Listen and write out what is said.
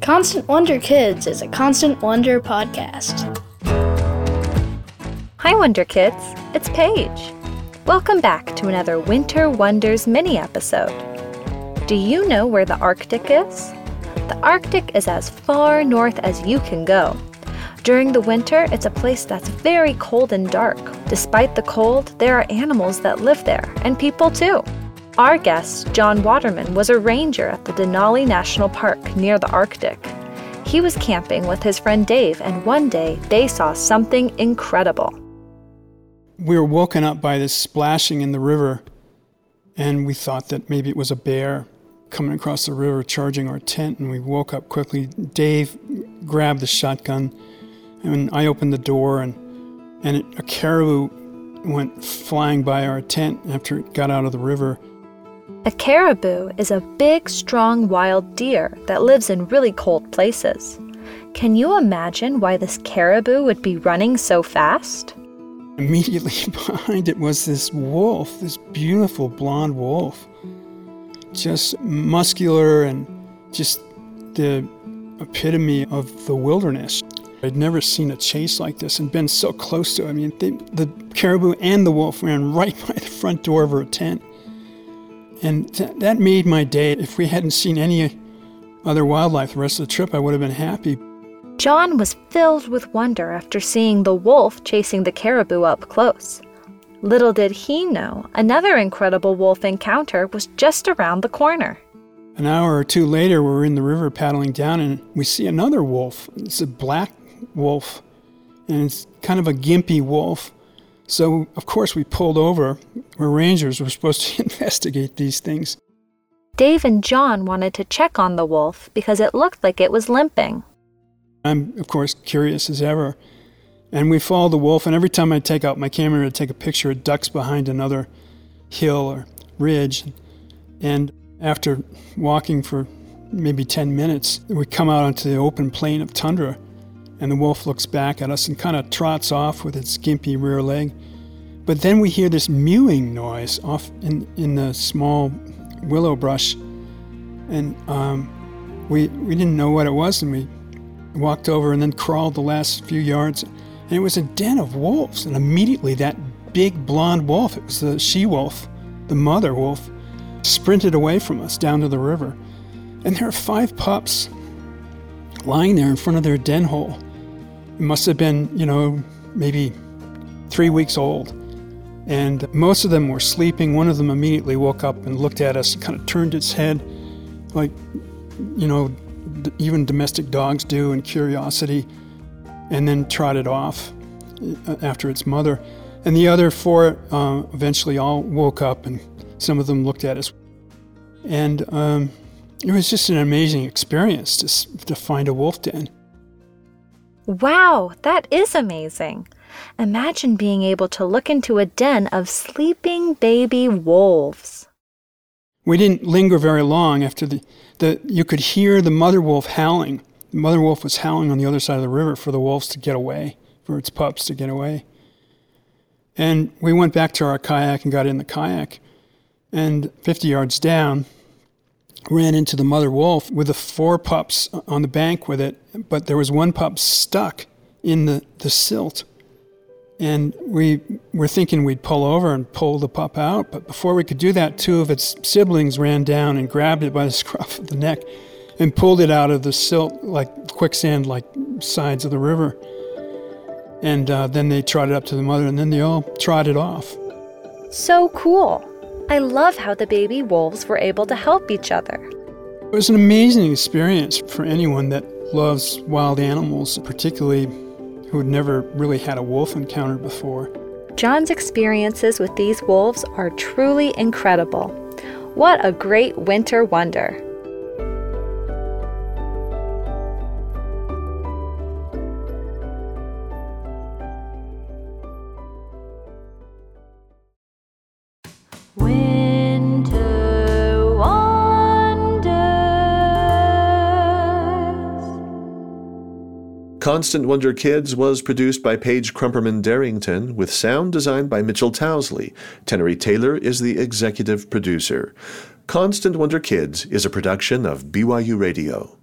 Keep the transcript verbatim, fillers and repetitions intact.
Constant Wonder Kids is a Constant Wonder podcast. Hi, Wonder Kids. It's Paige. Welcome back to another Winter Wonders mini episode. Do you know where the Arctic is? The Arctic is as far north as you can go. During the winter, it's a place that's very cold and dark. Despite the cold, there are animals that live there, and people too. Our guest, John Waterman, was a ranger at the Denali National Park near the Arctic. He was camping with his friend Dave, and one day they saw something incredible. We were woken up by this splashing in the river, and we thought that maybe it was a bear coming across the river charging our tent, and we woke up quickly. Dave grabbed the shotgun, and I opened the door, and, and it, a caribou went flying by our tent after it got out of the river. A caribou is a big, strong wild deer that lives in really cold places. Can you imagine why this caribou would be running so fast? Immediately behind it was this wolf, this beautiful blonde wolf. Just muscular and just the epitome of the wilderness. I'd never seen a chase like this and been so close to it. I mean, they, the caribou and the wolf ran right by the front door of our tent. And th- that made my day. If we hadn't seen any other wildlife the rest of the trip, I would have been happy. John was filled with wonder after seeing the wolf chasing the caribou up close. Little did he know, another incredible wolf encounter was just around the corner. An hour or two later, we're in the river paddling down, and we see another wolf. It's a black wolf, and it's kind of a gimpy wolf. So, of course, we pulled over. We're rangers. We're supposed to investigate these things. Dave and John wanted to check on the wolf because it looked like it was limping. I'm, of course, curious as ever. And we follow the wolf, and every time I take out my camera to take a picture, it ducks behind another hill or ridge. And after walking for maybe ten minutes, we come out onto the open plain of tundra, and the wolf looks back at us and kind of trots off with its gimpy rear leg. But then we hear this mewing noise off in, in the small willow brush. And um, we we didn't know what it was, and we walked over and then crawled the last few yards. And it was a den of wolves. And immediately that big blonde wolf, it was the she-wolf, the mother wolf, sprinted away from us down to the river. And there are five pups lying there in front of their den hole. It must have been, you know, maybe three weeks old. And most of them were sleeping. One of them immediately woke up and looked at us, kind of turned its head like, you know, d- even domestic dogs do in curiosity, and then trotted off after its mother. And the other four uh, eventually all woke up, and some of them looked at us. And um, it was just an amazing experience to, to find a wolf den. Wow, that is amazing. Imagine being able to look into a den of sleeping baby wolves. We didn't linger very long after the, the you could hear the mother wolf howling. The mother wolf was howling on the other side of the river for the wolves to get away, for its pups to get away. And we went back to our kayak and got in the kayak. And fifty yards down, ran into the mother wolf with the four pups on the bank with it, but there was one pup stuck in the, the silt. And we were thinking we'd pull over and pull the pup out, but before we could do that, two of its siblings ran down and grabbed it by the scruff of the neck and pulled it out of the silt, like quicksand-like sides of the river. And uh, then they trotted up to the mother, and then they all trotted off. So cool. I love how the baby wolves were able to help each other. It was an amazing experience for anyone that loves wild animals, particularly who had never really had a wolf encounter before. John's experiences with these wolves are truly incredible. What a great winter wonder. Winter Wonders. Constant Wonder Kids was produced by Paige Crumperman Darrington with sound designed by Mitchell Towsley. Tenery Taylor is the executive producer. Constant Wonder Kids is a production of B Y U Radio.